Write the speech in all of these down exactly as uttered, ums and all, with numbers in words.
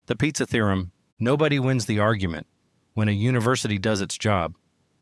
The pizza theorem: nobody wins the argument when a university does its job.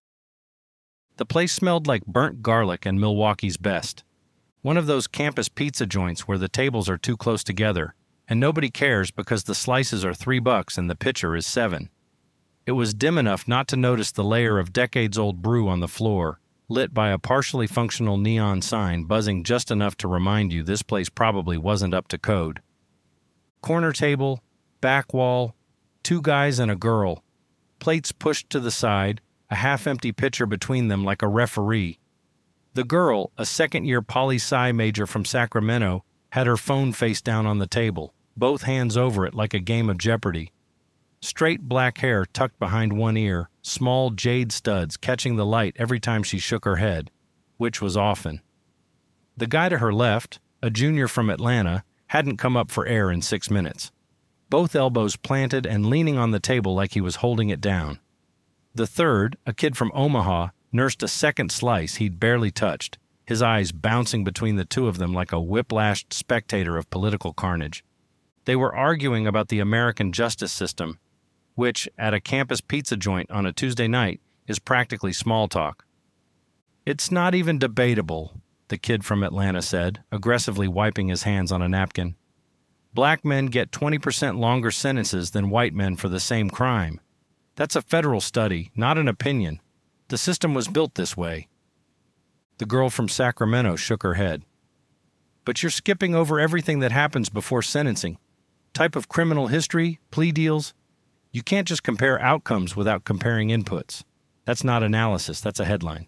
The place smelled like burnt garlic and Milwaukee's best. One of those campus pizza joints where the tables are too close together, and nobody cares because the slices are three bucks and the pitcher is seven. It was dim enough not to notice the layer of decades-old brew on the floor, lit by a partially functional neon sign buzzing just enough to remind you this place probably wasn't up to code. Corner table, back wall, two guys and a girl, plates pushed to the side, a half-empty pitcher between them like a referee. The girl, a second-year poli-sci major from Sacramento, had her phone face down on the table, both hands over it like a game of Jeopardy. Straight black hair tucked behind one ear, small jade studs catching the light every time she shook her head, which was often. The guy to her left, a junior from Atlanta, hadn't come up for air in six minutes. Both elbows planted and leaning on the table like he was holding it down. The third, a kid from Omaha, nursed a second slice he'd barely touched, his eyes bouncing between the two of them like a whiplashed spectator of political carnage. They were arguing about the American justice system, which, at a campus pizza joint on a Tuesday night, is practically small talk. "It's not even debatable," the kid from Atlanta said, aggressively wiping his hands on a napkin. "Black men get twenty percent longer sentences than white men for the same crime. That's a federal study, not an opinion. The system was built this way." The girl from Sacramento shook her head. "But you're skipping over everything that happens before sentencing. Type of criminal history, plea deals. You can't just compare outcomes without comparing inputs. That's not analysis, that's a headline."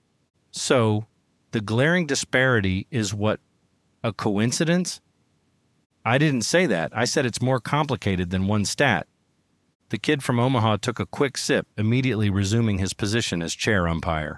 "So, the glaring disparity is what? A coincidence?" "I didn't say that. I said it's more complicated than one stat." The kid from Omaha took a quick sip, immediately resuming his position as chair umpire.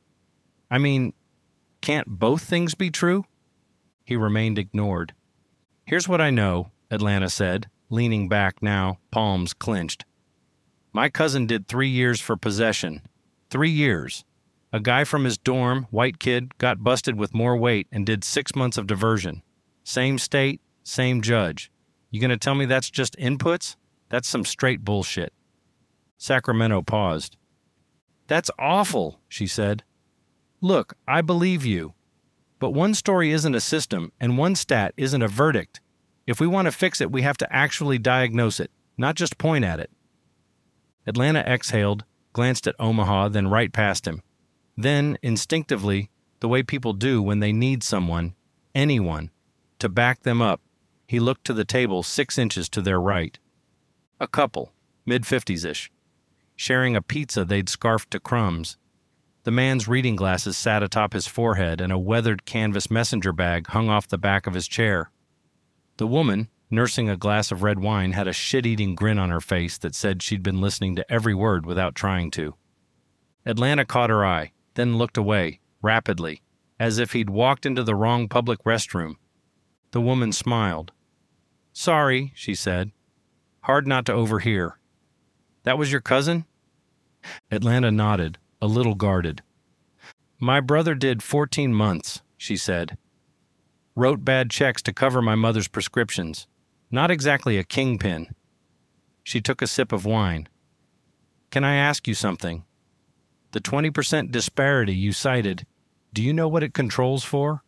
"I mean, can't both things be true?" He remained ignored. "Here's what I know," Atlanta said, leaning back now, palms clenched. "My cousin did three years for possession. Three years. A guy from his dorm, white kid, got busted with more weight and did six months of diversion. Same state, same judge. You gonna tell me that's just inputs? That's some straight bullshit." Sacramento paused. "That's awful," she said. "Look, I believe you. But one story isn't a system, and one stat isn't a verdict. If we want to fix it, we have to actually diagnose it, not just point at it." Atlanta exhaled, glanced at Omaha, then right past him. Then, instinctively, the way people do when they need someone, anyone, to back them up, he looked to the table six inches to their right. A couple, mid-fifties-ish, sharing a pizza they'd scarfed to crumbs. The man's reading glasses sat atop his forehead and a weathered canvas messenger bag hung off the back of his chair. The woman, nursing a glass of red wine, had a shit-eating grin on her face that said she'd been listening to every word without trying to. Atlanta caught her eye, then looked away, rapidly, as if he'd walked into the wrong public restroom. The woman smiled. "Sorry," she said. Hard not to overhear. "That was your cousin?" Atlanta nodded, a little guarded. "My brother did fourteen months, she said. Wrote bad checks to cover my mother's prescriptions. Not exactly a kingpin." She took a sip of wine. "Can I ask you something? The twenty percent disparity you cited, do you know what it controls for?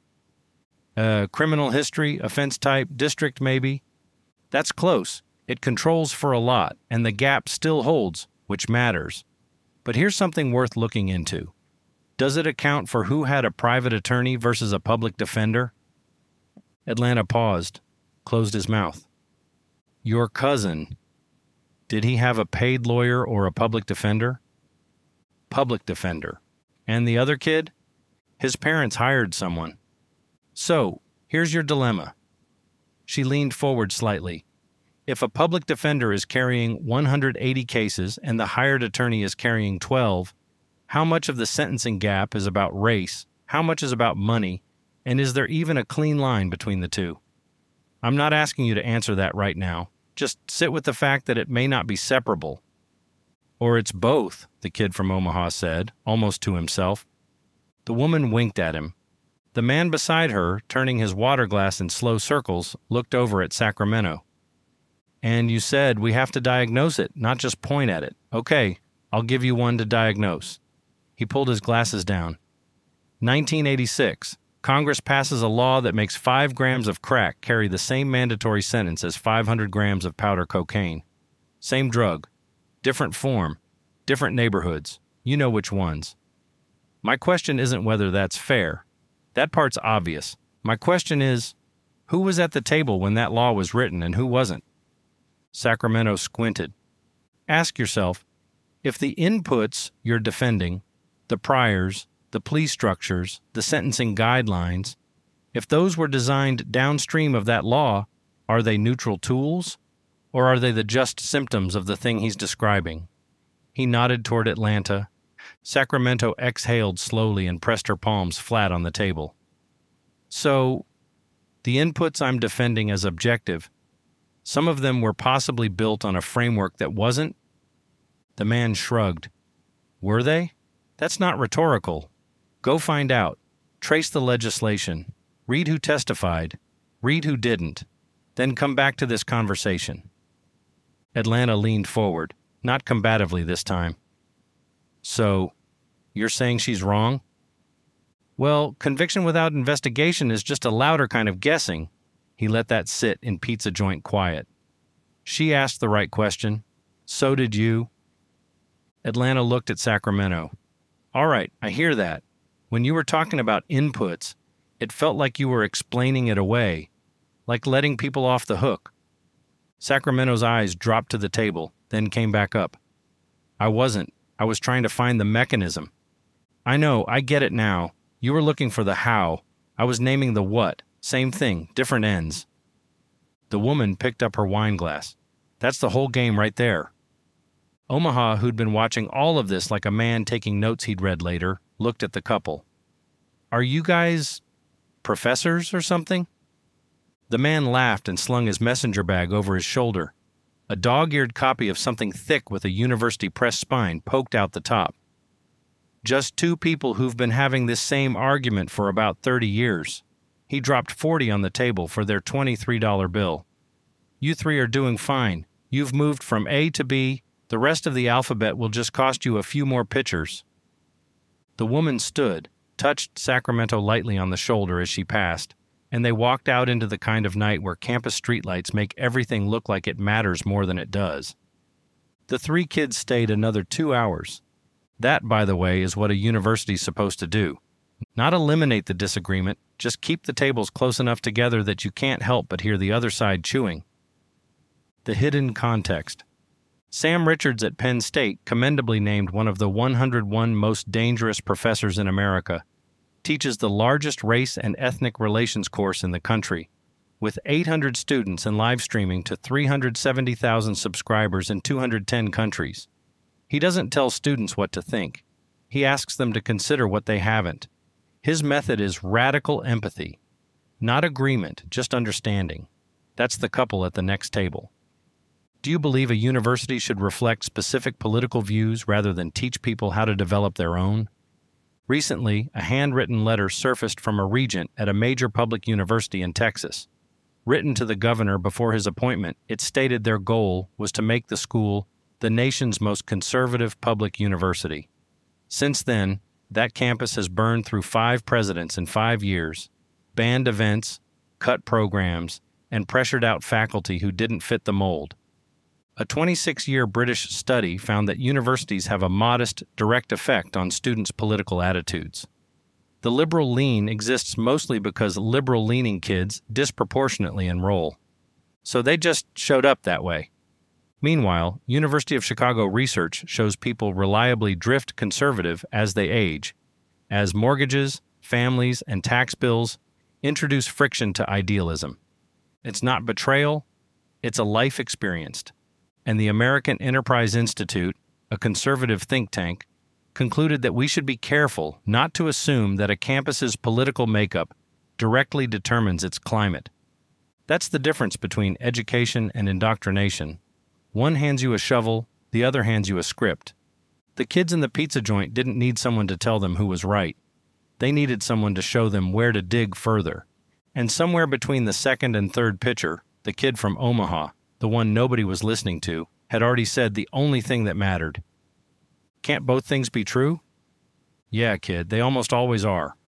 Uh, criminal history, offense type, district maybe? That's close. It controls for a lot, and the gap still holds, which matters. But here's something worth looking into. Does it account for who had a private attorney versus a public defender?" Atlanta paused, closed his mouth. "Your cousin, did he have a paid lawyer or a public defender?" "Public defender. And the other kid? His parents hired someone. So, here's your dilemma." She leaned forward slightly. "If a public defender is carrying one hundred eighty cases and the hired attorney is carrying twelve, how much of the sentencing gap is about race, how much is about money, and is there even a clean line between the two? I'm not asking you to answer that right now. Just sit with the fact that it may not be separable." "Or it's both," the kid from Omaha said, almost to himself. The woman winked at him. The man beside her, turning his water glass in slow circles, looked over at Sacramento. And you said we have to diagnose it, not just point at it. Okay, I'll give you one to diagnose. He pulled his glasses down. nineteen eighty-six. Congress passes a law that makes five grams of crack carry the same mandatory sentence as five hundred grams of powder cocaine. Same drug. Different form. Different neighborhoods. You know which ones. My question isn't whether that's fair. That part's obvious. My question is, who was at the table when that law was written and who wasn't? Sacramento squinted. Ask yourself, if the inputs you're defending, the priors, the plea structures, the sentencing guidelines, if those were designed downstream of that law, are they neutral tools, or are they the just symptoms of the thing he's describing? He nodded toward Atlanta. Sacramento exhaled slowly and pressed her palms flat on the table. So, the inputs I'm defending as objective, some of them were possibly built on a framework that wasn't? The man shrugged. Were they? That's not rhetorical. Go find out. Trace the legislation. Read who testified. Read who didn't. Then come back to this conversation. Atlanta leaned forward, not combatively this time. So, you're saying she's wrong? Well, conviction without investigation is just a louder kind of guessing. He let that sit in pizza joint quiet. She asked the right question. So did you. Atlanta looked at Sacramento. All right, I hear that. When you were talking about inputs, it felt like you were explaining it away, like letting people off the hook. Sacramento's eyes dropped to the table, then came back up. I wasn't. I was trying to find the mechanism. I know, I get it now. You were looking for the how. I was naming the what. Same thing, different ends. The woman picked up her wine glass. That's the whole game right there. Omaha, who'd been watching all of this like a man taking notes he'd read later, looked at the couple. Are you guys professors or something? The man laughed and slung his messenger bag over his shoulder. A dog-eared copy of something thick with a university press spine poked out the top. Just two people who've been having this same argument for about thirty years. He dropped forty on the table for their twenty-three dollar bill. You three are doing fine. You've moved from A to B. The rest of the alphabet will just cost you a few more pitchers. The woman stood, touched Sacramento lightly on the shoulder as she passed, and they walked out into the kind of night where campus streetlights make everything look like it matters more than it does. The three kids stayed another two hours. That, by the way, is what a university's supposed to do. Not eliminate the disagreement, just keep the tables close enough together that you can't help but hear the other side chewing. The hidden context. Sam Richards at Penn State, commendably named one of the one hundred one most dangerous professors in America, teaches the largest race and ethnic relations course in the country, with eight hundred students and live streaming to three hundred seventy thousand subscribers in two hundred ten countries. He doesn't tell students what to think. He asks them to consider what they haven't. His method is radical empathy. Not agreement, just understanding. That's the couple at the next table. Do you believe a university should reflect specific political views rather than teach people how to develop their own? Recently, a handwritten letter surfaced from a regent at a major public university in Texas. Written to the governor before his appointment, it stated their goal was to make the school the nation's most conservative public university. Since then, that campus has burned through five presidents in five years, banned events, cut programs, and pressured out faculty who didn't fit the mold. A twenty-six year British study found that universities have a modest, direct effect on students' political attitudes. The liberal lean exists mostly because liberal-leaning kids disproportionately enroll. So they just showed up that way. Meanwhile, University of Chicago research shows people reliably drift conservative as they age, as mortgages, families, and tax bills introduce friction to idealism. It's not betrayal, it's a life experienced. And the American Enterprise Institute, a conservative think tank, concluded that we should be careful not to assume that a campus's political makeup directly determines its climate. That's the difference between education and indoctrination. One hands you a shovel, the other hands you a script. The kids in the pizza joint didn't need someone to tell them who was right. They needed someone to show them where to dig further. And somewhere between the second and third pitcher, the kid from Omaha, the one nobody was listening to, had already said the only thing that mattered. Can't both things be true? Yeah, kid, they almost always are.